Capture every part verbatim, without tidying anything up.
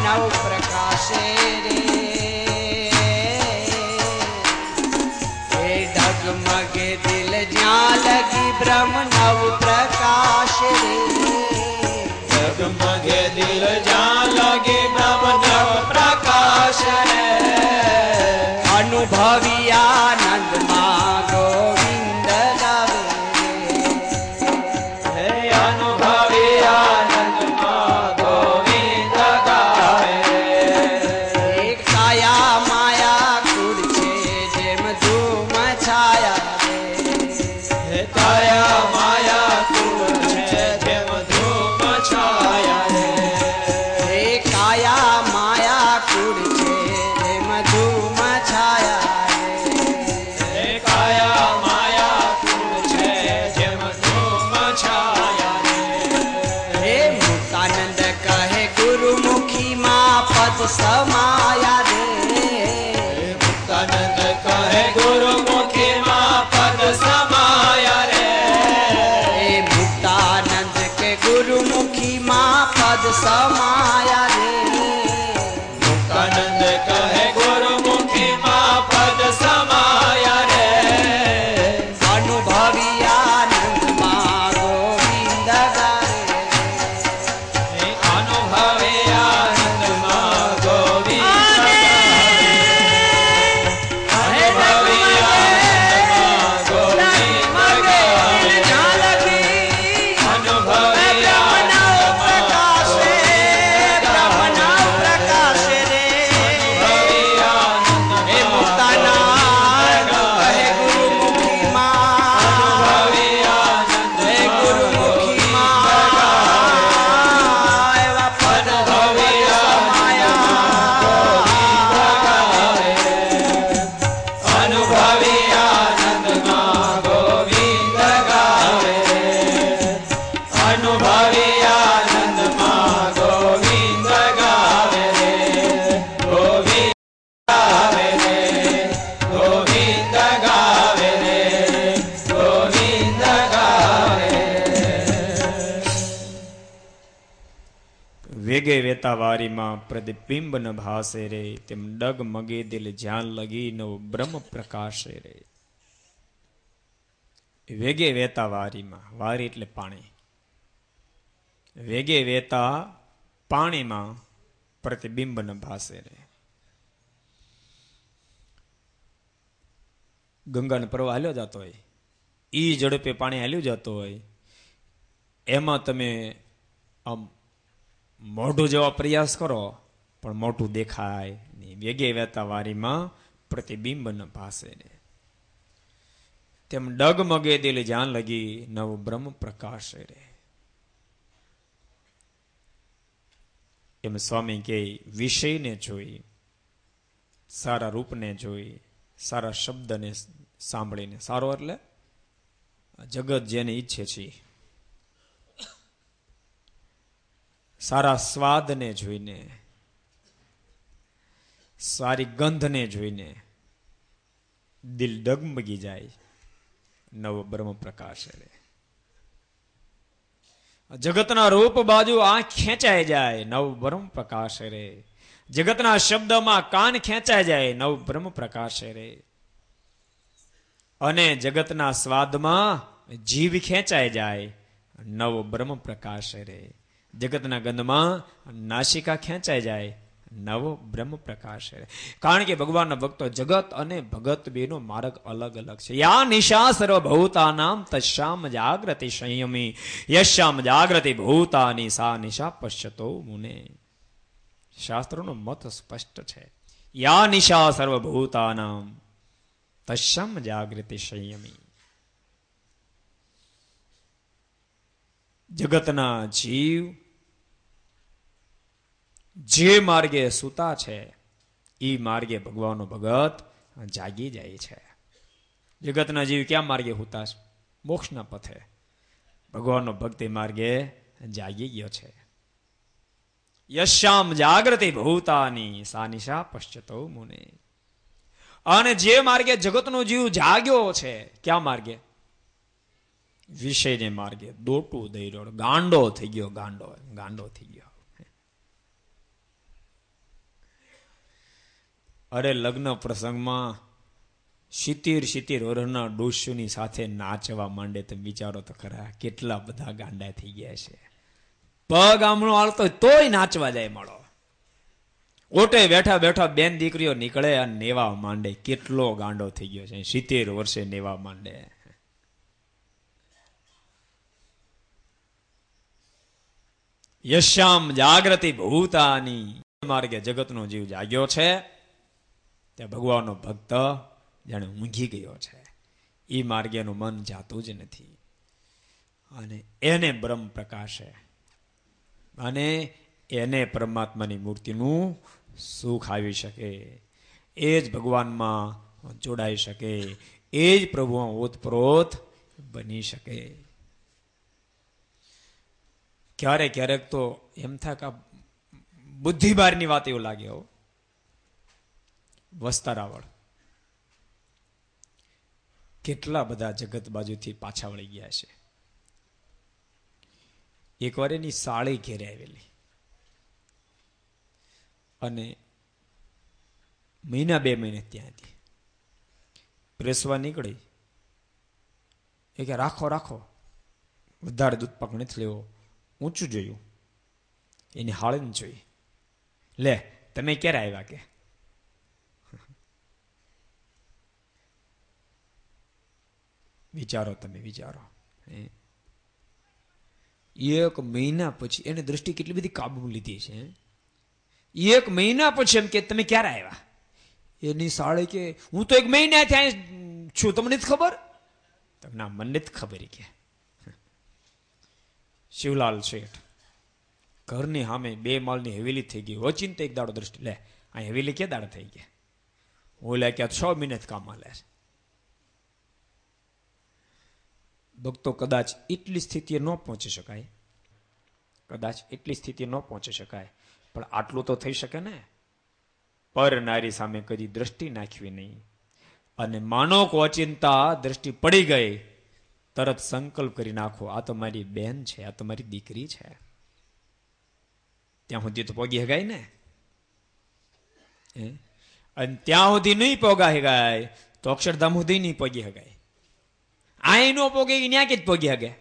નવ પ્રકાશે રે એ ડગમગે દિલ જ્યાં લગી બ્રહ્મ નવ પ્રકાશ રે ડગમગે દિલ જ્યાં લગી બ્રહ્મ નવ પ્રકાશ રે અનુભવી આનંદમાં ગોવિંદ ગાવે હે અનુભવી આનંદમાં ગોવિંદ ગાવે એક કાયા માયા કુળ છે જેમ ધૂમ છાયા હે કાયા માયા કુળ છે જેમ ધૂમ છાયા રે હે કાયા માયા કુળ છે જેમ ધૂમ છાયા હે કાયા માયા કુળ છે જેમ ધૂમ છાયા રે હે મુક્તાનંદ કહે ગુરુમુખી માં પદ સમાયા રે મુક્તાનંદ કહે ગુરુમુખી માં પદ સમાયા રે હે મુક્તાનંદ કે ગુરુમુખી માં પદ સમાયા રે મુક્તાનંદ કહે ગુરુમુખી માં પદ સમાયા રે અનુભવી આનંદમાં ગોવિંદ ગાવે હે અનુભવી આનંદમાં ગોવિંદ ગાવે. અનુભવી આનંદમાં ગોવિંદ ગાવે. જ્યાં લગી અનુભવી બ્રહ્મનો પ્રકાશ રે બ્રહ્મનો પ્રકાશ રે અનુભવી આનંદમાં હે મુક્તાનંદ કહે ગુરુમુખી માં અનુભવી આનંદમાં હે ગુરુમુખી માં એવા પદ અનુભવી અનુભવી આનંદમાં ગોવિંદ ગાવે અનુભવી આનંદમાં ગોવિંદ ગાવે રે ગોવિંદ ગાવે રે ગોવિંદ ગાવે રે ગોવિંદ ગાવે. વેગે વેતા વારીમાં પ્રતિબિંબ ન ભાસે રે તેમ ડગ મગે દિલ જ્યાં લગી નવ બ્રહ્મ પ્રકાશે રે. વેગે વેતા વારીમાં, વારી એટલે પાણી, વેગે વેતા પાણીમાં પ્રતિબિંબ ન ભાસે રે. ગંગાનો પ્રવાહ હાલ્યો જતો હોય, ઈ ઝડપે પાણી હાલ્યું જતો હોય, એમાં તમે આમ મોઢું જેવા પ્રયાસ કરો પણ મોઢું દેખાય નહીં. વેગે વેતા વારીમાં પ્રતિબિંબ ન ભાસે રે તેમ ડગમગે દિલ જ્યાં લગી નવ બ્રહ્મ પ્રકાશ રે. એમ સ્વામી કે વિષયને જોઈ, સારા રૂપને જોઈ, સારા શબ્દને સાંભળીને, સારો એટલે જગત જેને ઈચ્છે છે, સારા સ્વાદને જોઈને, સારી ગંધને જોઈને દિલ ડગમગી જાય, નવ બ્રહ્મ પ્રકાશ રે. જગતના રૂપ બાજુ આંખ ખેંચાઈ જાય, નવ બ્રહ્મ પ્રકાશ રે. જગતના શબ્દમાં કાન ખેંચાઈ જાય, નવ બ્રહ્મ પ્રકાશ રે. અને જગતના સ્વાદમાં જીભ ખેંચાઈ જાય, નવ બ્રહ્મ પ્રકાશ રે. જગતના ગંધમાં નાસિકા ખેંચાઈ જાય, નવો બ્રહ્મ પ્રકાશ રે. કારણ કે ભગવાનના ભક્તો જગત અને ભગત બેનો માર્ગ અલગ અલગ છે. યા નિશા સર્વભૂતાનામ તસ્યામ જાગ્રતિ સંયમી યશ્યામ જાગ્રતિ ભૂતાની સા નિશા પશ્યતો મુને. શાસ્ત્રોનો મત સ્પષ્ટ છે. યા નિશા સર્વભૂતાનામ તસ્યામ જાગ્રતિ સંયમી. જગતના જીવ જે માર્ગે સૂતા છે એ માર્ગે ભગવાનનો ભગત જાગી જાય છે. જગતના જીવ ક્યાં માર્ગે સૂતા છે? મોક્ષના પથે. ભગવાનનો ભક્તિ માર્ગે જાગી ગયો છે. યશ્યામ જાગૃતિ ભૂતાની સા નિશા પશ્ચતો મુને. અને જે માર્ગે જગતનો જીવ જાગ્યો છે, ક્યાં માર્ગે? વિષયને માર્ગે. દોટું દઈ રહ્યો, ગાંડો થઈ ગયો, ગાંડો ગાંડો થઈ ગયો. અરે લગ્ન પ્રસંગમાં સિત્તેર સિત્તેર વર્ષના ડોશીની સાથે નાચવા માંડે. તમે વિચારો તો ખરા કેટલા બધા ગાંડા થઈ ગયા છે. પગ આમણો હાલતો તોય નાચવા જાય મળો. ઓટે બેઠા બેઠા બેન દીકરીઓ નીકળે અને નેવા માંડે. કેટલો ગાંડો થઈ ગયો છે. સિત્તેર વર્ષે નેવા માંડે. યશ્યામ જાગૃતિ ભૂતાની માર્ગે જગતનો જીવ જાગ્યો છે. ત્યાં ભગવાનનો ભક્ત જાણે ઊંઘી ગયો છે. એ માર્ગેનું મન જાતું જ નથી. અને એને બ્રહ્મ પ્રકાશે અને એને પરમાત્માની મૂર્તિનું સુખ આવી શકે. એ જ ભગવાનમાં જોડાઈ શકે. એ જ પ્રભુમાં ઓતપ્રોત બની શકે. ક્યારેક ક્યારેક તો એમ થાય કે બુદ્ધિ બહારની વાત એવું લાગે. હો વસ્તારાવળ કેટલા બધા જગત બાજુથી પાછા વળી ગયા છે. એક વાર એની સાળી ઘેરે આવેલી અને મહિના બે મહિને ત્યાં હતી. પ્રેસવા નીકળી એ કે રાખો રાખો વધારે દૂધ પાક નથી લેવો. ઊંચું જોયું એની હાળીને જોઈ. લે તમે ક્યારે આવ્યા કે વિચારો તમે વિચારો. એક મહિના પછી એને દ્રષ્ટિ કેટલી બધી કાબુ લીધી છે. એક મહિના પછી એમ કે તમે ક્યારે આવ્યા. એની સાળે કે હું તો એક મહિના ત્યાં છું તમને જ ખબર. ના મને જ ખબર કે શિવલાલ શેઠ ઘરની સામે બે માળની હવેલી થઈ ગઈ. ઓચિંત એક દાડો દ્રષ્ટિ લે આ હવેલી કે દાડો થઈ ગયા. ઓલા કે છ મિનિટ કામ લે. ભક્તો કદાચ એટલી સ્થિતિએ ન પહોંચી શકાય. કદાચ એટલી સ્થિતિએ ન પહોંચી શકાય પણ આટલું તો થઈ શકે ને. પર નારી સામે કદી દ્રષ્ટિ નાખવી નહીં. અને માનો કો અચિંતા દ્રષ્ટિ પડી ગઈ તરત સંકલ્પ કરી નાખો આ તો મારી બેન છે, આ તો મારી દીકરી છે. ત્યાં સુધી તો પોગી હગાય ને. અને ત્યાં સુધી નહીં પોગા હગાય તો અક્ષરધામ સુધી નહીં પોગી હગાય. આ નો પોગે ત્યાં કે જ પોગી હગે.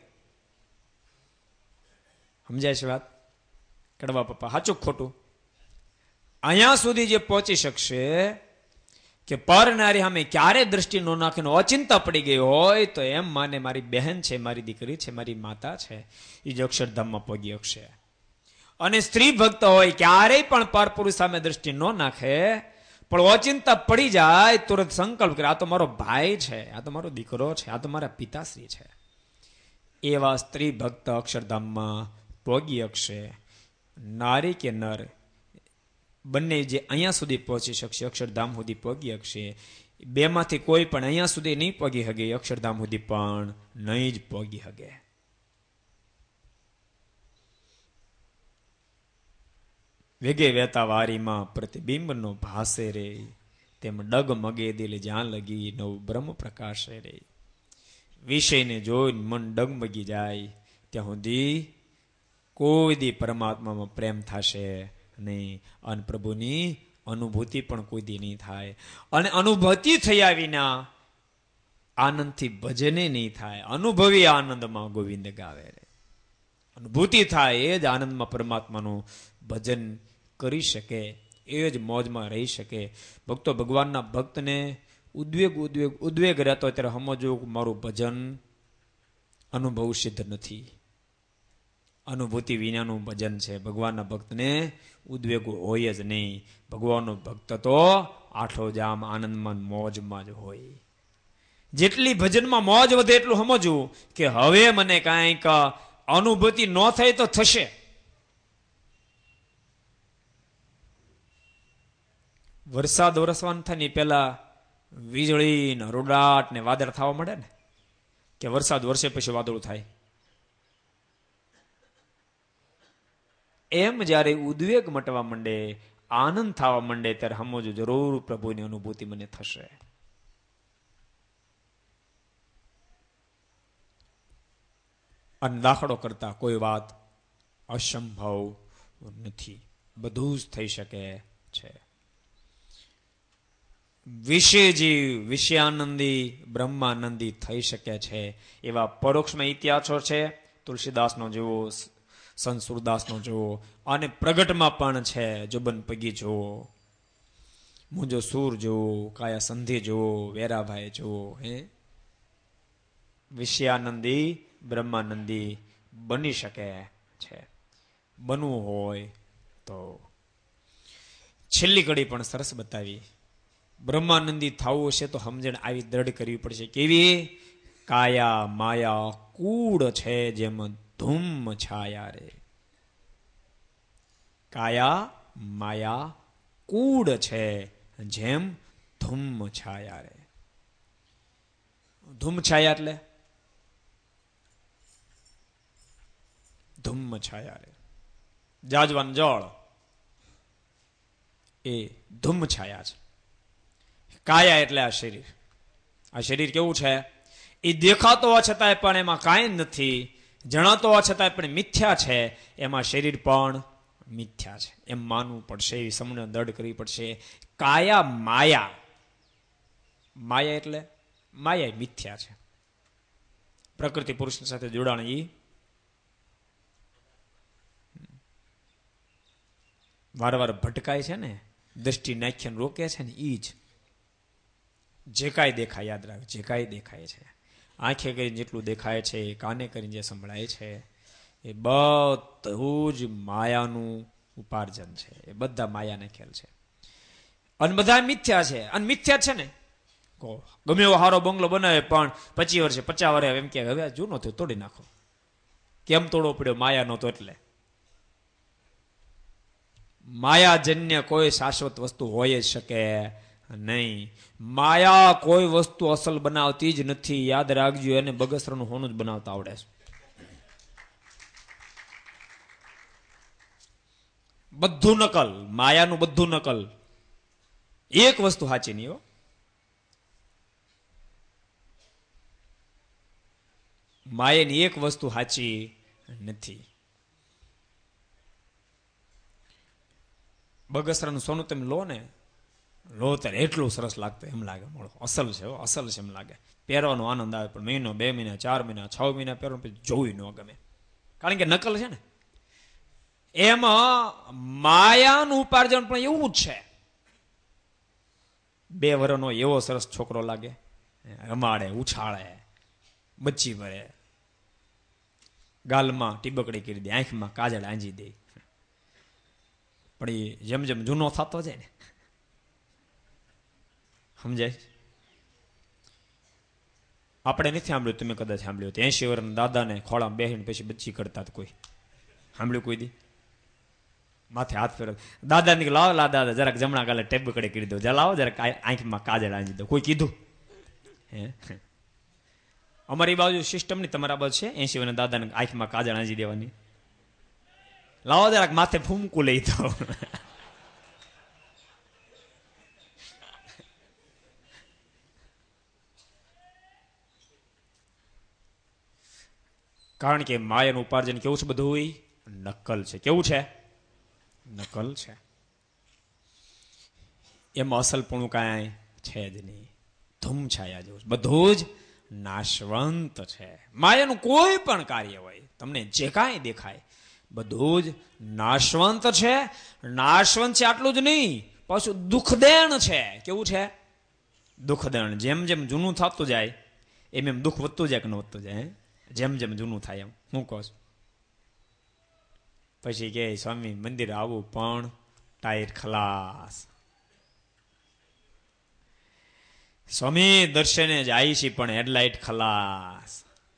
સમજાય છે વાત કડવા પપ્પા સાચું ખોટું. અહીંયા સુધી જે પહોંચી શકશે કે પર નારી સામે ક્યારે દ્રષ્ટિ નો નાખીને અચિંતા પડી ગઈ હોય તો એમ માને મારી બહેન છે, મારી દીકરી છે, મારી માતા છે, એ જ અક્ષરધામમાં પહોંચી શકશે. અને સ્ત્રી ભક્ત હોય ક્યારેય પણ પર પુરુષ સામે દ્રષ્ટિ ન નાખે પણ અચિંતા પડી જાય તુરંત સંકલ્પ કરે આ તો મારો ભાઈ છે, આ તો મારો દીકરો છે, આ તો મારા પિતાશ્રી છે. એવા સ્ત્રી ભક્ત અક્ષરધામમાં પહોંચી શકશે. નારી કે નર બંને જે અહીંયા સુધી પહોંચી શકશે, અક્ષરધામ સુધી પહોંચી શકશે. બે માંથી કોઈ પણ અહીંયા સુધી નહીં પહોંચી શકે, અક્ષરધામ સુધી પણ નહીં જ પહોંચી શકે. વેગે વેતા વારીમાં પ્રતિબિંબનો ભાસે રે તેમ ડગ મગે દિલ જ્યાં લગી નવ બ્રહ્મ પ્રકાશે રે. વિષયને જોઈને મન ડગમગી જાય ત્યાં સુધી કોઈ દી પરમાત્મામાં પ્રેમ થશે નહીં અને પ્રભુની અનુભૂતિ પણ કોઈ દી નહીં થાય. અને અનુભૂતિ થયા વિના આનંદથી ભજને નહીં થાય. અનુભવી આનંદમાં ગોવિંદ ગાવે રે. અનુભૂતિ થાય એ જ આનંદમાં પરમાત્માનું ભજન કરી શકે, એ જ મોજમાં રહી શકે. ભક્તો ભગવાનના ભક્તને ઉદ્વેગ ઉદ્વેગ ઉદ્વેગ રહેતો ત્યારે સમજવું મારું ભજન અનુભવ સિદ્ધ નથી. અનુભૂતિ વિનાનું ભજન છે. ભગવાનના ભક્તને ઉદ્વેગો હોય જ નહીં. ભગવાનનો ભક્ત તો આઠો જામ આનંદમાં મોજમાં જ હોય. જેટલી ભજનમાં મોજ વધે એટલું સમજવું કે હવે મને કાંઈક અનુભૂતિ ન થાય તો થશે. વરસાદ વરસવાનું થાય ને પેલા વીજળી ને રોડાટ ને વાદળ થવા મળે ને કે વરસાદ વરસે પછી વાદળું થાય. એમ જયારે ઉદ્વેગ મટવા માંડે, આનંદ થવા માંડે ત્યારે સમજો જરૂર પ્રભુની અનુભૂતિ મને થશે. અને દાખલો કરતા કોઈ વાત અસંભવ નથી. બધું જ થઈ શકે છે. વિષય જીવ વિષયાનંદી બ્રહ્માનંદી થઈ શકે છે એવા પરોક્ષમાં ઇતિહાસો છે. તુલસીદાસનો જુઓ, સંત સુરદાસનો જુઓ, અને પ્રગટમાં પણ છે. જુબન પગી જુઓ, મુંજો સૂર જુઓ, કાયા સંધિ જુઓ, વેરાભાઈ જુઓ. હે વિષયાનંદી બ્રહ્માનંદી બની શકે છે. બનવું હોય તો છેલ્લી કડી પણ સરસ બતાવી. બ્રહ્માનંદી થવું હશે તો સમજણ આવી દ્રઢ કરવી પડશે. કેવી? કાયા માયા કૂડ છે જેમ ધૂમ છાયા રે. કાયા માયા કૂડ છે જેમ ધૂમ છાયા રે. ધૂમ છાયા એટલે ધૂમ છાયા રે. જાજવાન જળ એ ધૂમ છાયા છે. કાયા એટલે આ શરીર. આ શરીર કેવું છે? એ દેખાતો હોવા છતાંય પણ એમાં કાંઈ નથી, જણાતો હોવા છતાંય પણ મિથ્યા છે. એમાં શરીર પણ મિથ્યા છે એમ માનવું પડશે. એવી સમજણ દૃઢ કરવી પડશે. કાયા માયા, માયા એટલે માયા મિથ્યા છે. પ્રકૃતિ પુરુષની સાથે જોડાણ એ વારવાર ભટકાય છે ને, દ્રષ્ટિ નાખ્યાને રોકે છે ને, એ જ જે કાંઈ દેખાય. યાદ રાખ, જે કાંઈ દેખાય છે, આંખે કરીને જેટલું દેખાય છે, કાને કરીને જે સંભળાય છે, એ બધું જ માયાનું ઉપાર્જન છે. એ બધા માયાને ખેલ છે અને બધા મિથ્યા છે. અને મિથ્યા છે ને, ગમે એવો સારો બંગલો બનાવે પણ પચીસ વર્ષે પચાસ વર્ષે એમ કે હવે જૂનો થયો તોડી નાખો. કેમ તોડવો પડ્યો? માયા નહોતો એટલે. માયાજન્ય કોઈ શાશ્વત વસ્તુ હોય જ શકે નહીં. માયા કોઈ વસ્તુ અસલ બનાવતી જ નથી. યાદ રાખજો, એને બગસરાનું હોનું જ બનાવતા આવડે છે. બધું નકલ, માયાનું બધું નકલ. એક વસ્તુ સાચી નહીં હો. માયાની એક વસ્તુ સાચી નથી. બગસરાનું સોનું તમે લો ને, લો ત્યારે એટલું સરસ લાગતું, એમ લાગે મળો અસલ છે, અસલ છે એમ લાગે. પહેરવાનો આનંદ આવે, પણ મહિનો, બે મહિના, ચાર મહિના, છ મહિના પહેરવાનું પછી જોવું ન ગમે, કારણ કે નકલ છે ને. એમાં માયાનું ઉપાર્જન પણ એવું જ છે. બે વર્ષનો એવો સરસ છોકરો લાગે, રમાડે, ઉછાળે, બચ્ચી ભરે, ગાલમાં ટીબકડી કરી દે, આંખમાં કાજળ આંજી દે, પણ એ જેમ જેમ જૂનો થતો જાય ને, સમજાય? આપણે નથી સાંભળ્યું, તમે કદાચ સાંભળ્યું તો એસી વર્ષના દાદાને ખોળામાં બેસીને પછી બચ્ચી કરતા કોઈ સાંભળ્યું? કોઈ દી માથે હાથ ફેરવ, દાદાને કે લાવો લા દાદા જરાક જમણા ગાલે ટેબકડે કરી દો, જા લાવો જરાક આંખમાં કાજળ આંજી દો. કોઈ કીધું? હે, અમારી બાજુ સિસ્ટમ ની, તમારા બાજુ છે એસી વર્ષના દાદાને આંખમાં કાજળ આંજી દેવાની. લાવો જરાક માથે ફૂમકું લઈ દો. કારણ કે માયાનું ઉપાર્જન કેવું છે? બધું નકલ છે. કેવું છે? નકલ છે. એમાં અસલપણું કાંઈ છે જ નહીં. ધૂમ છાયા જેવું બધું જ નાશવંત છે. માયાનું કોઈ પણ કાર્ય હોય, તમને જે કાંઈ દેખાય, બધું જ નાશવંત છે. નાશવંત છે આટલું જ નહીં, પાછું દુઃખદેણ છે. કેવું છે? દુઃખદેણ. જેમ જેમ જૂનું થતું જાય એમ એમ દુઃખ વધતું જાય કે ન વધતું જાય? જેમ જેમ જૂનું થાય એમ. હું કહું છું પછી કે સ્વામી મંદિર આવું પણ ટાયર ખલાસ. સ્વામી દર્શને જાય છે પણ હેડલાઇટ ખલાસ.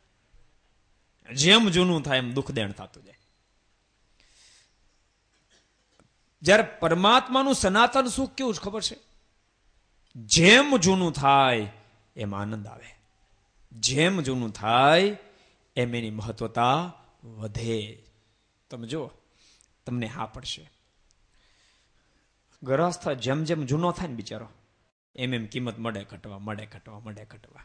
જેમ જૂનું થાય એમ દુઃખ દેણ થતું જાય. જ્યારે પરમાત્માનું સનાતન સુખ કેવું છે ખબર છે? જેમ જૂનું થાય એમ આનંદ આવે, જેમ જૂનું થાય એમ એની મહત્વતા વધે. તમે જો, તમને હા પડશે. ગ્રહસ્થ જેમ જેમ જૂનો થાય ને બિચારો, એમ એમ કિંમત મળે ઘટવા, મળે ઘટવા, મળે ઘટવા.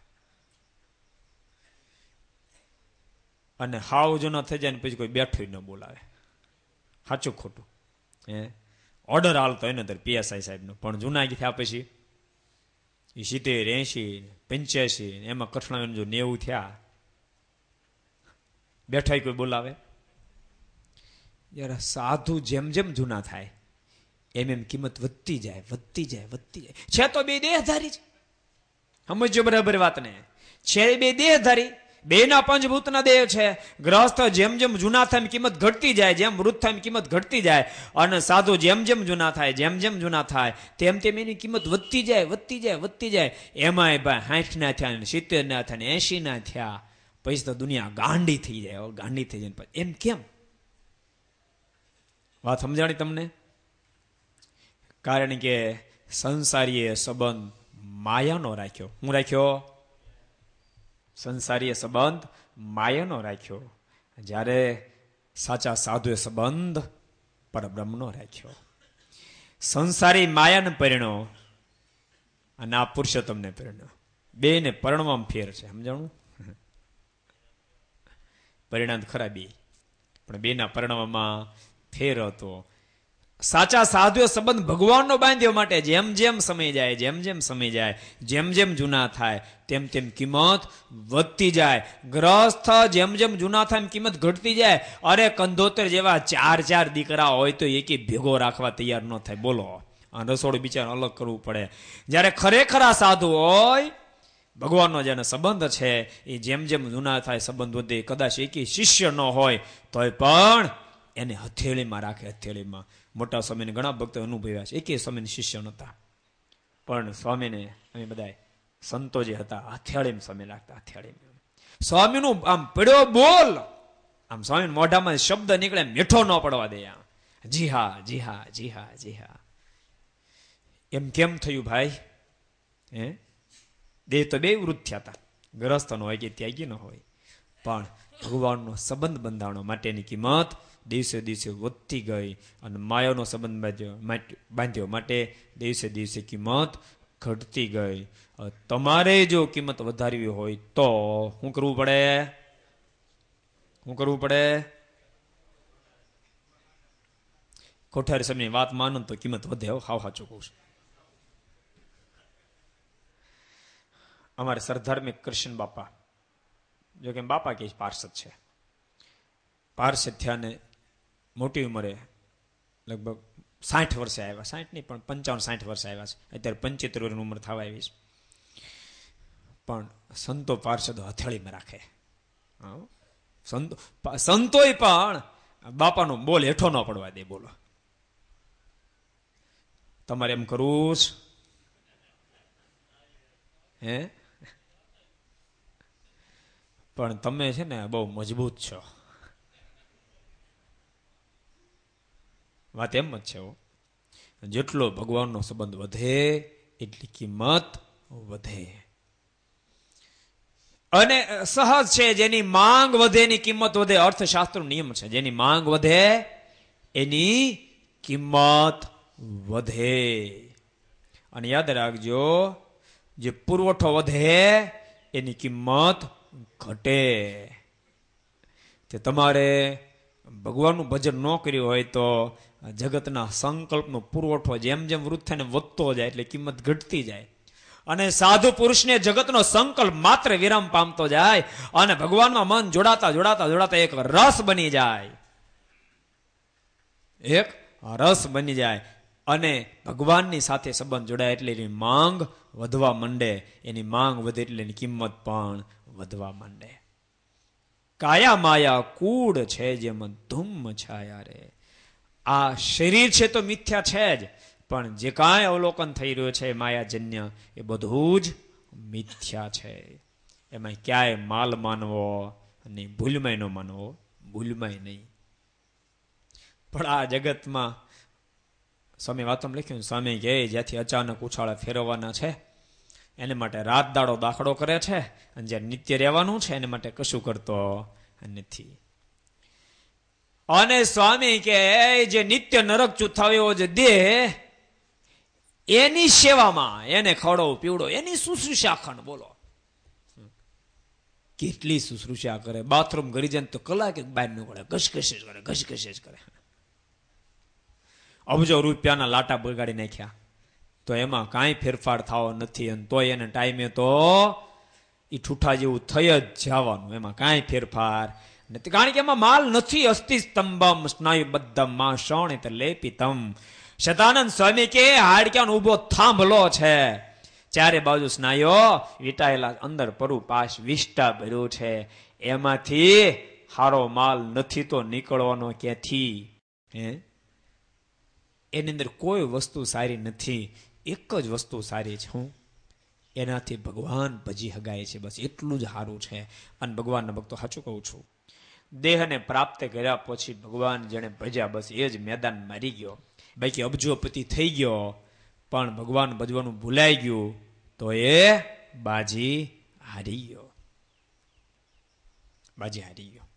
અને હાવ જૂનો થઈ જાય ને પછી કોઈ બેઠું ન બોલાવે. સાચું ખોટું? હે, ઓર્ડર હાલતો એને અંદર પીએસઆઈ સાહેબ નો, પણ જૂના થયા પછી એ સિત્તેર એસી પંચ્યાસી એમાં કઠણાવીને જો નેવું થયા, બેઠા કોઈ બોલાવે? યાર સાધુ જેમ જેમ જૂના થાય એમ એમ કિંમત વધતી જાય વધતી જાય વધતી જાય. છે તો બે દેહધારી છે, સમજો બરાબર વાતને. છે બે દેહધારી, બે ના પંચભૂતના દેહ છે. ગ્રહસ્થ જેમ જેમ જૂના થાય એમ કિંમત ઘટતી જાય, જેમ વૃદ્ધ થાય એમ કિંમત ઘટતી જાય. અને સાધુ જેમ જેમ જૂના થાય જેમ જેમ જૂના થાય તેમ તેમ એની કિંમત વધતી જાય વધતી જાય વધતી જાય. એમાંય ભાઈ સાઠ ના થયા ને સિત્તેર ના થયા ને એસી ના થયા પછી તો દુનિયા ગાંડી થઈ જાય, ગાંડી થઈ જાય. એમ કેમ? વાત સમજાણી તમને? કારણ કે સંસારીએ સંબંધ માયાનો રાખ્યો. હું રાખ્યો? સંસારીએ સંબંધ માયાનો રાખ્યો. જ્યારે સાચા સાધુએ સંબંધ પરબ્રહ્મનો રાખ્યો. સંસારી માયાને પરિણો અને આ પુરુષોત્તમને પરિણો. બે ને પરણવામાં ફેર છે, સમજાણું? પરિણામ ખરાબી પણ બે ના પરિણામમાં ફેર હતો. સાચા સાધુએ સંબંધ ભગવાનનો બાંધ્યો માટે જેમ જેમ સમય જાય જેમ જેમ સમય જાય જેમ જેમ જૂના થાય તેમ તેમ કિંમત વધતી જાય. ગ્રસ્થ જેમ જેમ જૂના થાય એમ કિંમત ઘટતી જાય. અરે કંધોતર જેવા ચાર ચાર દીકરા હોય તો એકે ભેગો રાખવા તૈયાર ન થાય. બોલો, આ રસોડું બિચાર અલગ કરવું પડે. જ્યારે ખરેખર આ સાધુ હોય, ભગવાનનો જેનો સંબંધ છે એ જેમ જેમ જૂના થાય સંબંધ વધે. કદાચ એકે શિષ્ય ન હોય તોય પણ એને હથેળીમાં રાખે, હથેળીમાં. મોટા સ્વામીને ઘણા ભક્તો અનુભવ્યા છે, એકે સ્વામીને શિષ્ય નહોતા પણ સ્વામીને અમે બધા સંતો જે હતા હથેળીમાં સ્વામી રાખતા, હથેળીમાં. સ્વામીનું આમ પડ્યો બોલ, આમ સ્વામી મોઢામાં શબ્દ નીકળે મીઠો ન પડવા દે. જી હા જી હા જી હા જી હા. એમ કેમ થયું ભાઈ? હે, દેહ તો બે વૃદ્ધ થયા હતા, ગ્રસ્ત ન હોય કે ત્યાગી ન હોય, પણ ભગવાનનો સંબંધ બંધાવવા માટેની કિંમત દિવસે દિવસે વધતી ગઈ. અને માયાનો સંબંધ બાંધ્યો બાંધ્યો માટે દિવસે દિવસે કિંમત ઘટતી ગઈ. તમારે જો કિંમત વધારવી હોય તો શું કરવું પડે? શું કરવું પડે? કોઠારી સમયની વાત માનો તો કિંમત વધે. હાવ સાચું કહું છું. અમારે સરધાર્મિક કૃષ્ણ બાપા, જો કે બાપા કે પાર્ષદ છે, પાર્ષદ થયા ને મોટી ઉંમરે લગભગ સાઠ વર્ષે આવ્યા. સાઠ નહીં પણ પંચાવન સાઠ વર્ષે આવ્યા છે. અત્યારે પંચોતેર વર્ષની ઉંમર થવા આવી છે. પણ સંતો પાર્ષદો હથેળીમાં રાખે. સંતો સંતોય પણ બાપાનો બોલ હેઠો ન પડવા દે. બોલો, તમારે એમ કરવું હે? પણ તમે છે ને બહુ મજબૂત છો. વાત એમ જ છે. જેટલો ભગવાનનો સંબંધ વધે એટલી કિંમત વધે. અને સહજ છે, જેની માંગ વધે એની કિંમત વધે. અર્થશાસ્ત્રનો નિયમ છે, જેની માંગ વધે એની કિંમત વધે. અને યાદ રાખજો, જે પુરવઠો વધે એની કિંમત ઘટે. તે તમારે ભગવાનનું ભજન ન કર્યું હોય તો જગતના સંકલ્પનો પુરવઠો જેમ જેમ વૃદ્ધ થઈને વધતો જાય એટલે કિંમત ઘટતી જાય. અને સાધુ પુરુષને જગતનો સંકલ્પ માત્ર વિરામ પામતો જાય અને ભગવાનમાં મન જોડાતા જોડાતા જોડાતા એક રસ બની જાય. એક રસ બની જાય અને ભગવાનની સાથે સંબંધ જોડાય એટલે એની માંગ વધવા માંડે. એની માંગ વધે એટલે એની કિંમત પણ વધવા માંડે. કાયા માયા કૂડ છે જેમાં ધૂમ છાયા રે. આ શરીર છે તો મિથ્યા છે જ, પણ જે કાંઈ અવલોકન થઈ રહ્યું છે માયાજન્ય એ બધું જ મિથ્યા છે. એમાં ક્યાંય માલ માનવો નહીં, ભૂલમાંય ન માનવો, ભૂલમાંય નહીં. પણ આ જગતમાં સ્વામી વાતમાં લખ્યું, સ્વામી કહે જ્યાંથી અચાનક ઉછાળા ફેરવવાના છે એને માટે રાત દાડો દાખલો કરે છે, અને જ્યાં નિત્ય રહેવાનું છે એને માટે કશું કરતો નથી. અને સ્વામી કે જે નિત્ય નરક ચૂથાવ્યો જે દેહ એની સેવામાં એને ખવડો પીવડો એની શુશ્રૂષા ખંડ. બોલો કેટલી શુશ્રૂષા કરે. બાથરૂમ ઘરી જાય તો કલાક બહાર ન પડે, ઘસઘસે જ કરે, ઘસઘસે જ કરે. અબજો રૂપિયાના લાટા બગાડી નાખ્યા. તો એમાં કાંઈ ફેરફાર થવો નથી, અને તોય એને ટાઈમે તો એ ઠૂઠા જેવું થઈ જ જવાનું, એમાં કાંઈ ફેરફાર નથી. કારણ કે એમાં માલ નથી. અસ્થિ સ્તંભમ સ્નાયુબદ્ધમ શોણિત લેપિતમ. શતાનંદ સ્વામી કે હાડક્યાનો ઉભો થાંભલો છે, ચારે બાજુ સ્નાયુઓ વીટાયેલા, અંદર પરુ પાસ વિષ્ટા ભર્યું છે, એમાંથી હારો માલ નથી તો નીકળવાનો ક્યાંથી? હે, એની અંદર કોઈ વસ્તુ સારી નથી, એક જ વસ્તુ સારી છે, હું એનાથી ભગવાન ભજી હગાય છે, બસ એટલું જ સારું છે. અને ભગવાનના ભક્તો સાચું કહું છું, દેહને પ્રાપ્ત કર્યા પછી ભગવાન જેને ભજ્યા બસ એ જ મેદાન મારી ગયો. બાકી અબજોપતિ થઈ ગયો પણ ભગવાન ભજવાનું ભૂલાઈ ગયું તો એ બાજી હારી ગયો, બાજી હારી ગયો.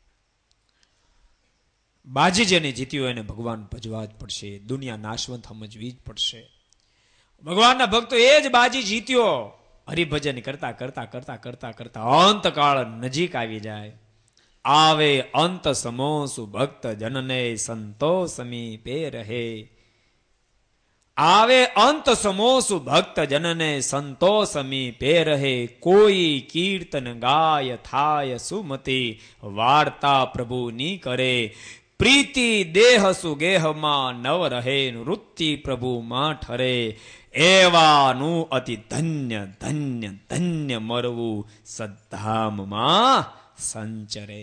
બાજી જેને જીત્યો એને ભગવાન ભજવા જ પડશે, દુનિયા નાશવંત સમજવી જ પડશે. ભગવાનના ભક્તો એ જ બાજી જીત્યો. હરિભજન કરતા કરતા કરતા કરતા કરતા અંતકાળ નજીક આવી જાય. આવે અંત સમોસુ ભક્ત જનને સંતો સમીપે રહે. આવે અંત સમોસુ ભક્ત જનને સંતો સમીપે રહે. કોઈ કીર્તન ગાય થાય સુમતી, વાર્તા પ્રભુની કરે. પ્રીતિ દેહ સુગેહમાં નવ રહે, વૃત્તિ પ્રભુમાં ઠરે. એવાનું અતિ ધન્ય ધન્ય ધન્ય મરવું સદ્ધામમાં સંચરે.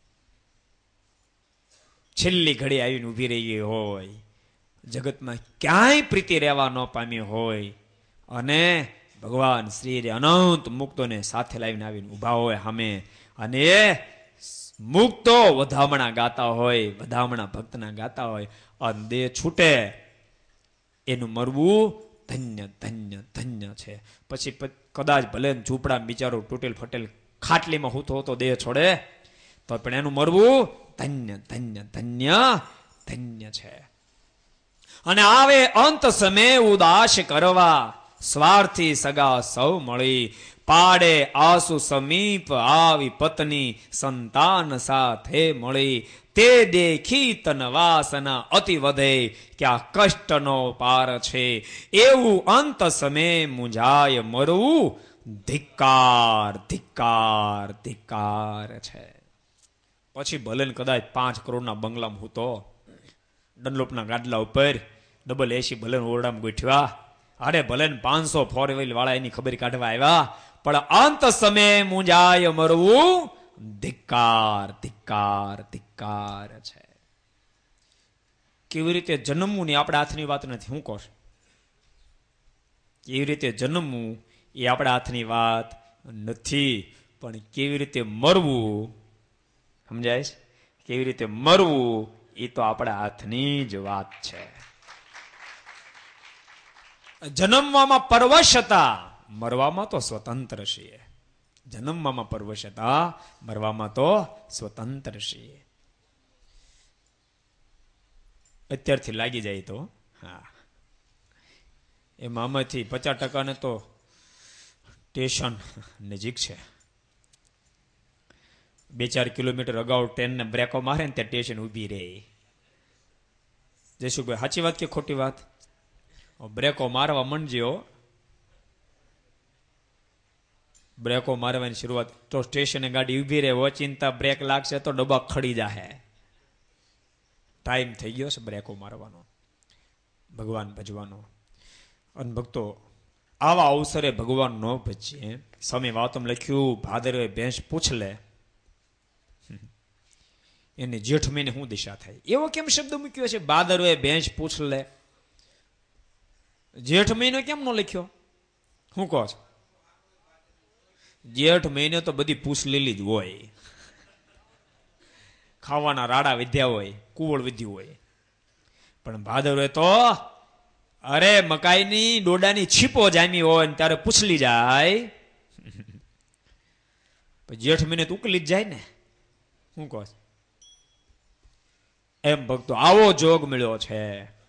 છેલ્લી ઘડી આવીને ઉભી રહી ગઈ હોય, જગતમાં ક્યાંય પ્રીતિ રહેવા ન પામી હોય, અને ભગવાન શ્રી અનંત મુક્તોને સાથે લાવીને આવીને ઉભા હોય સામે, અને એ મુક્તો વધામણા ગાતા હોય, વધામણા ભક્તના ગાતા હોય, અને દેહ છૂટે, એનું મરવું ધન્ય ધન્ય ધન્ય છે. પછી કદાચ ભલે ઝૂંપડા બિચારો તૂટેલ ફટેલ ખાટલીમાં હૂતો હોતો દેહ છોડે તો પણ એનું મરવું ધન્ય ધન્ય ધન્ય ધન્ય છે. અને આવે અંત સમય ઉદાસ કરવા, સ્વાર્થી સગા સૌ મળી. પાડે આસુ સમીપ આવી પત્ની, સંતાન સાથે મળી. તે દેખી તન વાસના અતિ વધે, ક્યાં કષ્ટનો પાર છે. એવું અંત સમય મુંજાય મરવું, ધિક્કાર ધિક્કાર ધિક્કાર છે. પછી ભલે કદાચ પાંચ કરોડના બંગલામાં હું તો ડનલોપના ગાડલા ઉપર ડબલ એસી ભલે ઓરડામાં ગોઠવ્યા, અરે ભલે પાંચસો ફોર વ્હીલ વાળા એની ખબર કાઢવા આવ્યા, પણ અંત સમય મુંજાય મરવું, ધિક્કાર ધિક્કાર ધિક્કાર છે. કેવી રીતે જન્મવું ની આપણા હાથની વાત નથી, હું કહું કેવી રીતે જન્મવું એ આપણા હાથની વાત નથી, પણ કેવી રીતે મરવું સમજાય છે, કેવી રીતે મરવું એ તો આપણા હાથની જ વાત છે. જન્મવામાં પરવશતા, મરવામાં તો સ્વતંત્ર છીએ. જન્મવામાં પરવશતા, મરવામાં તો સ્વતંત્ર છીએ. અત્યારથી લાગી જાય તો હા, એમાં આમાંથી પચાસ ટકાને તો સ્ટેશન નજીક છે. બે ચાર કિલોમીટર અગાઉ ટ્રેનને બ્રેકો મારે ને ત્યાં સ્ટેશન ઊભી રહે. જયસુખભાઈ સાચી વાત કે ખોટી વાત? બ્રેકો મારવા માંડજો, બ્રેકો મારવાની શરૂઆત તો સ્ટેશને ગાડી ઊભી રહે, ઓચિંતા બ્રેક લાગશે તો ડબ્બા ખડી જાહે. ટાઈમ થઈ ગયો છે બ્રેકો મારવાનો, ભગવાન ભજવાનો. અને ભક્તો આવા અવસરે ભગવાન ન ભજીએ. સ્વામી વાતમાં લખ્યું, ભાદરવે ભેંસ પૂછ લે એની જેઠ મહિને શું દિશા થાય. એવો કેમ શબ્દ મૂક્યો છે, ભાદરવે ભેંસ પૂછ લે? જેઠ મહિનો કેમ ન લખ્યો? શું કહો છો? જેઠ મહિને તો બધી પૂછ લીલી જ હોય, ખાવાના રાડા વિધ્યા હોય, કુવળ વિધ્યું હોય. પણ ભાદરવે તો અરે મકાઈની ડોડાની છીપો જામી હોય ને ત્યારે પૂછલી જાય. જેઠ મહિને તો ઉકલી જ જાય ને. શું કહો? એમ ભક્તો આવો જોગ મળ્યો છે.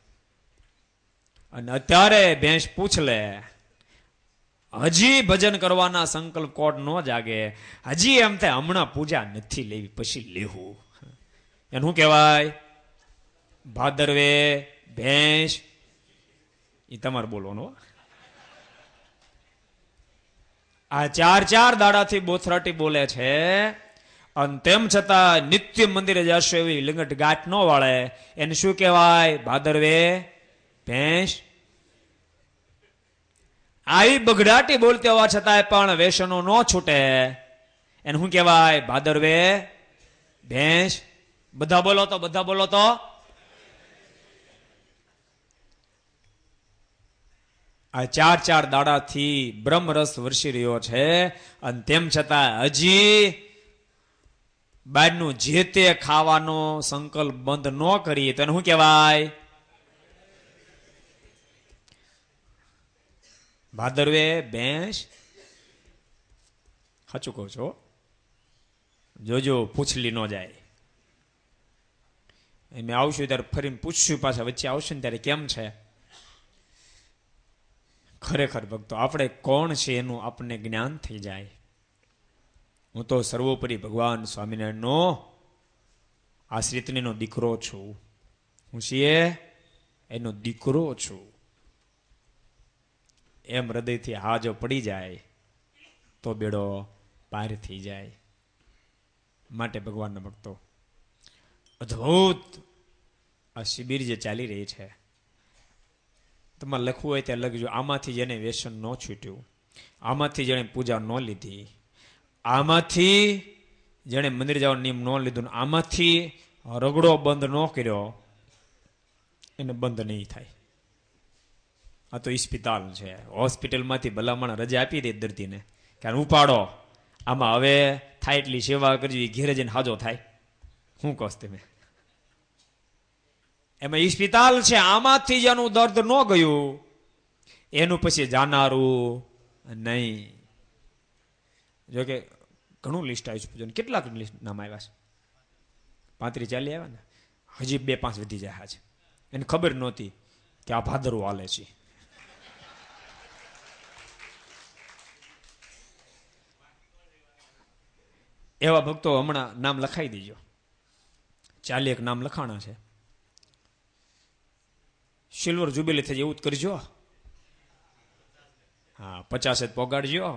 અને અત્યારે ભેંસ પૂછ લે, હજી ભજન કરવાના સંકલ્પ કોટ ન જાગે, હજી એમ થાય હમણાં પૂજા નથી લેવી પછી લેવું. એનું શું કહેવાય? ભાદરવે ભેંસ. એ તમારે બોલવાનું. આ ચાર ચાર દાડાથી બોથરાટી બોલે છે, અને તેમ છતાં નિત્ય મંદિરે જશો એવી લીંગટ ગાંઠ ન વાળે. એને શું કહેવાય? ભાદરવે ભેંસ. આવી બગડાટી બોલતી હોવા છતાંય પણ વેસનો ન છૂટે, એને શું કહેવાય? ભાદરવે ભેંસ. બધા બોલો તો, બધા બોલો તો. આ ચાર ચાર દાડાથી બ્રહ્મરસ વરસી રહ્યો છે, અને તેમ છતાં હજી બહારનું જે તે ખાવાનો સંકલ્પ બંધ ન કરી તો એને શું કહેવાય? ભાદરવે ભેંસ. સાચું કહું છો, જોજો પૂછલી ન જાય. મેં આવશું ત્યારે ફરીને પૂછશું, પાછા વચ્ચે આવશે ને ત્યારે કેમ છે. ખરેખર ભક્તો આપણે કોણ છે એનું આપણને જ્ઞાન થઈ જાય. હું તો સર્વોપરી ભગવાન સ્વામિનારાયણનો આશ્રિતનો દીકરો છું. હું છીએ એનો દીકરો છું. એમ હૃદયથી હા જો પડી જાય તો બેડો પાર થઈ જાય. માટે ભગવાનના ભક્તો, અદ્ભુત આ શિબિર જે ચાલી રહી છે, તમારે લખવું હોય ત્યાં લખજો. આમાંથી જેને વ્યસન ન છૂટ્યું, આમાંથી જેને પૂજા ન લીધી, આમાંથી જેને મંદિર જવાનો નિયમ ન લીધો, આમાંથી રગડો બંધ ન કર્યો, એને બંધ નહીં થાય. આ તો ઇસ્પિતાલ છે. હોસ્પિટલમાંથી ભલામણ રજા આપી દે દર્દીને, કારણ ઉપાડો, આમાં હવે થાય એટલી સેવા કરવી, ઘેરે જઈને હાજો થાય. શું કહો તમે? એમાં ઇસ્પિતાલ છે. આમાંથી જેનું દર્દ ન ગયું એનું પછી જાનારું નહીં. જોકે ઘણું લિસ્ટ આવ્યું છે. કેટલાક લિસ્ટ નામ આવ્યા છે? પાંત્રીસ ચાલી આવ્યા ને, હજી બે પાંચ વધી જાય છે. એને ખબર નહોતી કે આ ભાદરવું હાલે છે. એવા ભક્તો હમણાં નામ લખાઈ દેજો. ચાલી એક નામ લખાણા છે. સિલ્વર જુબેલી થઈ એવું જ કરજો. હા, પચાસ જ પોગાડજો.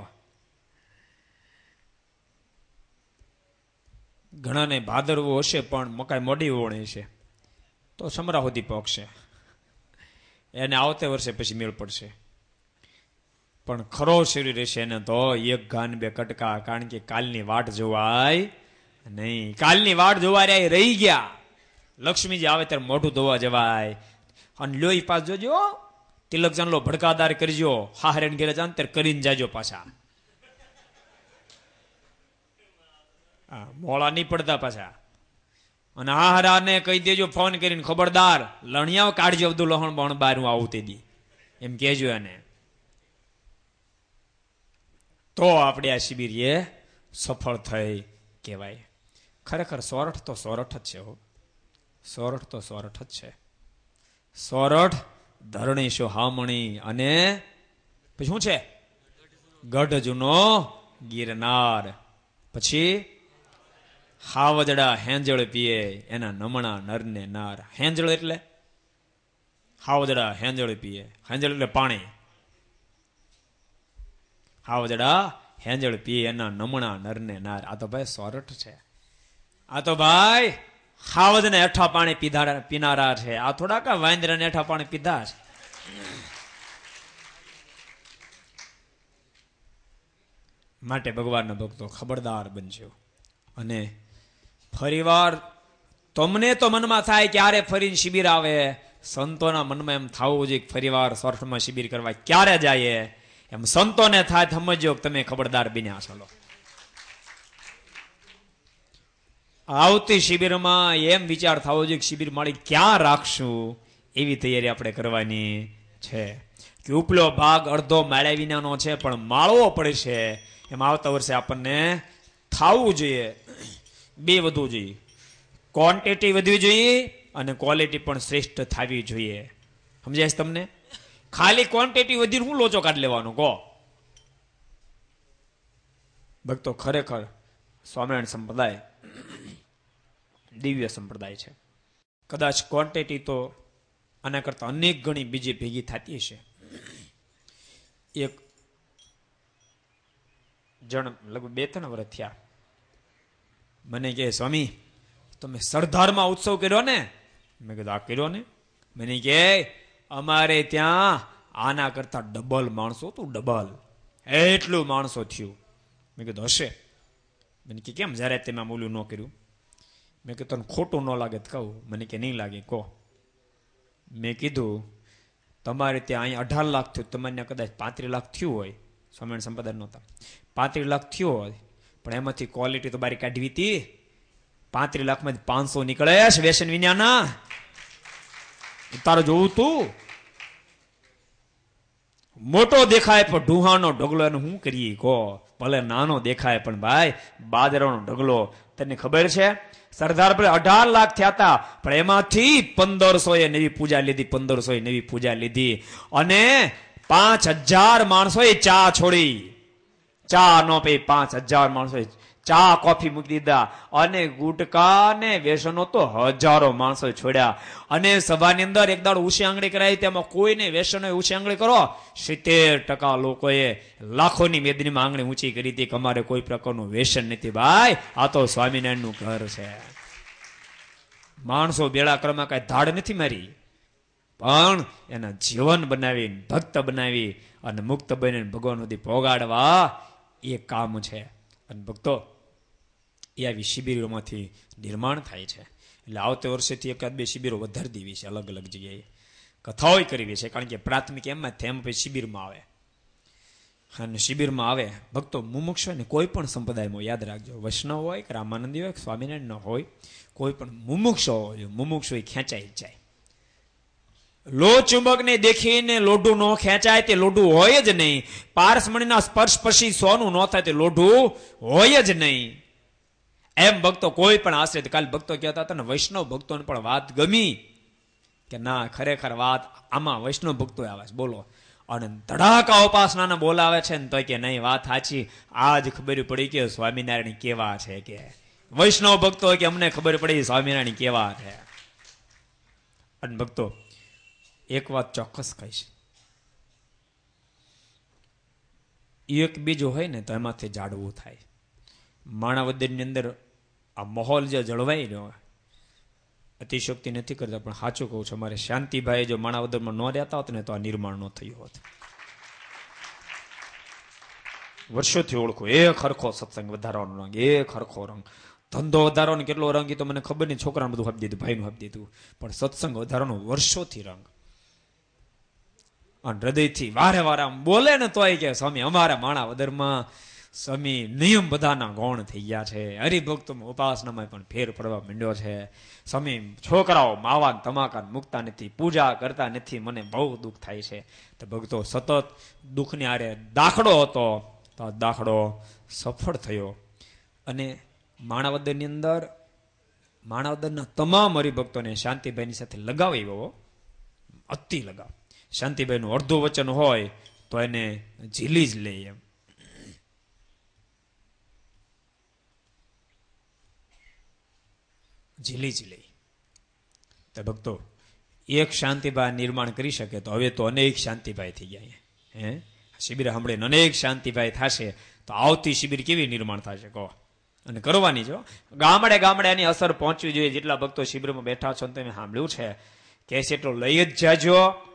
ઘણાને ભાદરવું હશે પણ મકાઈ મોડી વોણે છે તો સમરા સુધી પોકશે, એને આવતે વર્ષે પછી મેળ પડશે. પણ ખરો શરીર રહેશે એને તો એક ગાન બે કટકા, કારણ કે કાલની વાટ જોવાય નહીં. કાલની વાટ જોવા રહ્યા રહી ગયા. લક્ષ્મીજી આવે ત્યારે મોઢું ધોવા જવાય. અને લોહી પાસ જોજો, તિલક જાનલો ભડકાદાર કરજો. હાહરેન ઘેરે જાન ત્યારે કરીને જાજો પાછા. હા, મોળા નહીં પડતા પાછા. અને હાહરાને કહી દેજો ફોન કરીને, ખબરદાર લણિયાઓ કાઢજો અબ્દુલ લહણ બણ બાર હું આવું તે દી, એમ કહેજો એને. તો આપણે આ શિબિર એ સફળ થઈ કહેવાય. ખરેખર સોરઠ તો સોરઠ જ છે. હો, સોરઠ તો સોરઠ જ છે. સોરઠ ધરણી સોહામણી અને પછી શું છે? ગઢ જૂનો ગિરનાર. પછી હાવજડા હેંજળ પીએ એના નમણા નરને નાર. હેંજળ એટલે હાવજડા હેંજળ પીએ. હેંજળ એટલે પાણી. હાવજડા હેંજળ પીએ એના નમણા નરને નાર. આ તો ભાઈ સોરઠ છે. આ તો ભાઈ હાવજ ને હેઠા પાણી પીધા પીનારા છે. આ થોડા કા વાંદરા ને હેઠા પાણી પીધા છે. માટે ભગવાનના ભક્તો ખબરદાર બનજો. અને ફરીવાર તમને તો મનમાં થાય ક્યારે ફરીને શિબિર આવે. સંતોના મનમાં એમ થવું જોઈએ ફરીવાર સોરઠમાં શિબિર કરવા ક્યારે જાય. એમ સંતોને થાય સમજો તમે ખબરદાર બન્યા ચાલો. આવતી શિબિરમાં એમ વિચાર થવો જોઈએ કે શિબિર માળી ક્યાં રાખશું, એવી તૈયારી આપણે કરવાની છે. કે ઉપલો ભાગ અડધો માળ્યા વિનાનો છે પણ માળવો પડશે. એમ આવતા વર્ષે આપણને થવું જોઈએ. બે વધવું જોઈએ, ક્વોન્ટિટી વધવી જોઈએ અને ક્વોલિટી પણ શ્રેષ્ઠ થવી જોઈએ. સમજાય તમને? ખાલી ક્વોન્ટિટી વધીને હું લોચો કાઢી લેવાનો કહો? ભક્તો ખરેખર સ્વામિનારાયણ સંપ્રદાય દિવ્ય સંપ્રદાય છે. કદાચ ક્વોન્ટિટી તો આના કરતા અનેક ગણી બીજી ભેગી થતી હશે. એક જણ લગભગ બે ત્રણ વર્ષ થયા. મને કહે સ્વામી તમે સરદારમાં ઉત્સવ કર્યો ને? મેં કીધું આ કર્યો ને. મને કહે અમારે ત્યાં આના કરતા ડબલ માણસો તું ડબલ એટલું માણસો થયું. મેં કીધું હશે. મને કે કેમ જ્યારે તેમાં મૂલ્યું ન કર્યું? મેં કીધું તને ખોટું ન લાગે તો કહું. મને કે નહીં લાગે કહો. મેં કીધું તમારે ત્યાં અહીંયા અઢાર લાખ થયું, તમારે કદાચ પાંત્રીસ લાખ થયું હોય. સ્વામિનારાયણ સંપ્રદાય નહોતા. પાંત્રીસ લાખ થયું હોય પણ એમાંથી ક્વોલિટી તો બારી કાઢવી હતી. પાંત્રીસ લાખમાંથી પાંચસો નીકળે છે વ્યસન વિનાના. તારે જોવું તું મોટો દેખાય પણ ઢુહાનો ઢગલો એને શું કરીએ કહો? ભલે નાનો દેખાય પણ ભાઈ બાજરાનો ઢગલો. તને ખબર છે સરદાર પર અઢાર લાખ થયા હતા પણ એમાંથી પંદરસો એ નવી પૂજા લીધી. પંદરસો એ નવી પૂજા લીધી અને પાંચ હજાર માણસો એ ચા છોડી. ચા નો પી પાંચ હજાર માણસો ચા કોફી મૂકી દીધા અને ગુટકા ને વ્યસનો તો હજારો માણસો છોડ્યા. અને સભાની અંદર એક દાડો ઊંચી આંગળી કરાવી, તેમાં કોઈને વ્યસનો ઊંચી આંગળી કરો. સિત્તેર ટકા લોકોએ લાખોની મેદનીમાં આંગળી ઊંચી કરી હતી કે અમારે કોઈ પ્રકારનું વ્યસન નથી. ભાઈ આ તો સ્વામિનારાયણ નું ઘર છે. માણસો બેડા ક્રમમાં કઈ ધાડ નથી મારી, પણ એના જીવન બનાવી ભક્ત બનાવી અને મુક્ત બનીને ભગવાન સુધી પોગાડવા એ કામ છે. અને ભક્તો એ આવી શિબિરોમાંથી નિર્માણ થાય છે. એટલે આવતા વર્ષેથી એકાદ બે શિબિરો વધારી દેવી છે, અલગ અલગ જગ્યાએ કથાઓ કરવી છે. કારણ કે પ્રાથમિક એમાં જ એમ પછી શિબિરમાં આવે. અને શિબિરમાં આવે ભક્તો મુમુક્ષ હોય ને કોઈ પણ સંપ્રદાયમાં યાદ રાખજો, વૈષ્ણવ હોય કે રામાનંદી હોય કે સ્વામિનારાયણ ન હોય, કોઈ પણ મુમુક્ષ હોય મુમુક્ષ હોય ખેંચાઈ જાય. લો ચુંબક ને દેખીને લોઢું નો ખેંચાય તે લોઢું હોય જ નહીં. પારસમણીના સ્પર્શ પછી સોનું ન થાય તે લોઢું હોય જ નહીં. એમ ભક્તો કોઈ પણ આશ્રિત, કાલે ભક્તો કહેતા હતા ને વૈષ્ણવ ભક્તોને પણ વાત ગમી કે ના ખરેખર વાત આમાં વૈષ્ણવ ભક્તો આવે છે બોલો. અને ધડાકા ઉપાસનાને બોલાવે છે ને તો કે નહીં વાત સાચી. આજ ખબર પડી કે સ્વામિનારાયણ કેવા છે. કે વૈષ્ણવ ભક્તો કે અમને ખબર પડી સ્વામિનારાયણ કેવા છે. અને ભક્તો એક વાત ચોક્કસ કહીશ, એક બીજું હોય ને તો એમાંથી જાડવું થાય. માણાવદરની અંદર આ માહોલ જે જળવાઈ રહ્યો, અતિશોક્તિ નથી કરતા પણ સાચું કહું છું, અમારે શાંતિભાઈ જો માણાવદરમાં ન રહેતા હોત ને તો આ નિર્માણ ન થયું હોત. વર્ષોથી ઓળખું એક હરખો સત્સંગ વધારવાનો રંગ, એક હરખો રંગ. ધંધો વધારવાનો કેટલો રંગ એ તો મને ખબર નહીં, છોકરાને બધું આપી દીધું, ભાઈનું આપી દીધું, પણ સત્સંગ વધારવાનો વર્ષોથી રંગ. અને હૃદયથી વારે વારે આમ બોલે ને તોય કે સ્વામી અમારા માણાવદરમાં સ્વામી નિયમ બધાના ગૌણ થઈ ગયા છે, હરિભક્તોમાં ઉપાસનામાં પણ ફેર પડવા માંડ્યો છે. સ્વામી છોકરાઓ માવા તમાકા મુકતા નથી, પૂજા કરતા નથી, મને બહુ દુઃખ થાય છે. તો ભક્તો સતત દુઃખની આરે દાખલો હતો તો આ દાખલો સફળ થયો. અને માણાવદરની અંદર માણાવદરના તમામ હરિભક્તોને શાંતિભાઈની સાથે લગાવ આવ્યો, અતિ લગાવ. શાંતિભાઈનું અડધું વચન હોય તો એને ઝીલી જ લે એમ. ઝીલી જ લે. તો ભક્તો એક શાંતિભાઈ નિર્માણ કરી શકે તો હવે તો અનેક શાંતિભાઈ થઈ ગયા. હે શિબિર સાંભળીને અનેક શાંતિભાઈ થશે તો આવતી શિબિર કેવી નિર્માણ થશે કહો. અને કરવાની જો ગામડે ગામડે એની અસર પહોંચવી જોઈએ. જેટલા ભક્તો શિબિરમાં બેઠા છો તમે સાંભળ્યું છે કે એટલો લઈ જ જાજો.